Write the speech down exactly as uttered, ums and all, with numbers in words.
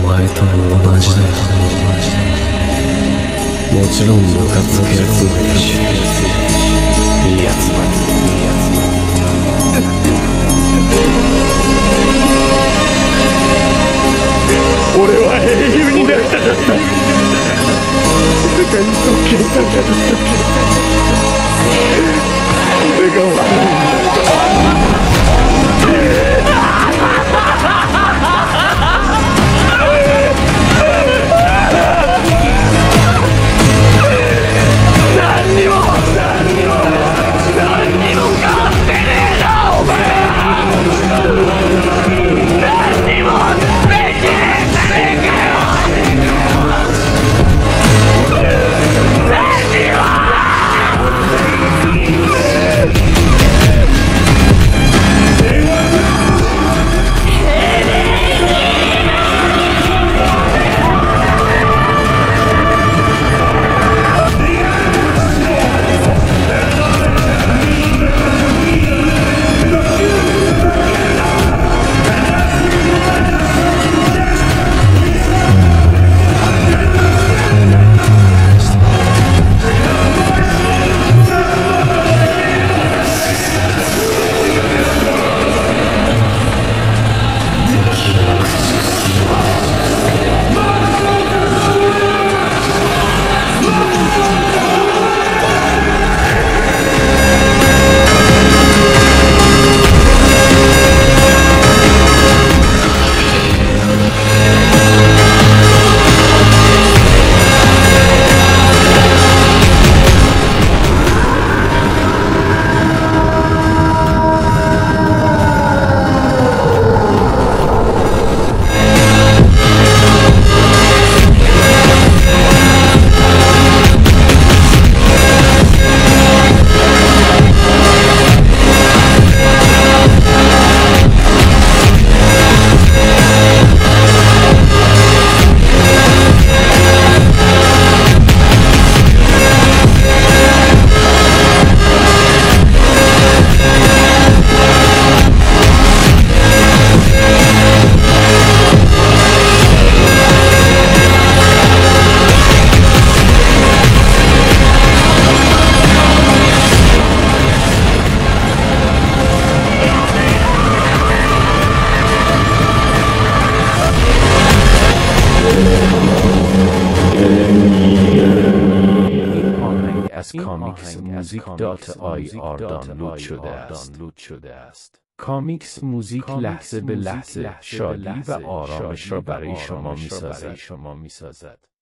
前と同じだ。もちろんムカつくやつもいるし、いいやつもいいやつも。俺は英雄になりたかった。世界に尊敬されたかった。俺が悪いんだ。 موزیک دات آی آر دانلود شده است. کامیکس موزیک لحظه به لحظه شادی و آرامش را برای شما می‌سازد.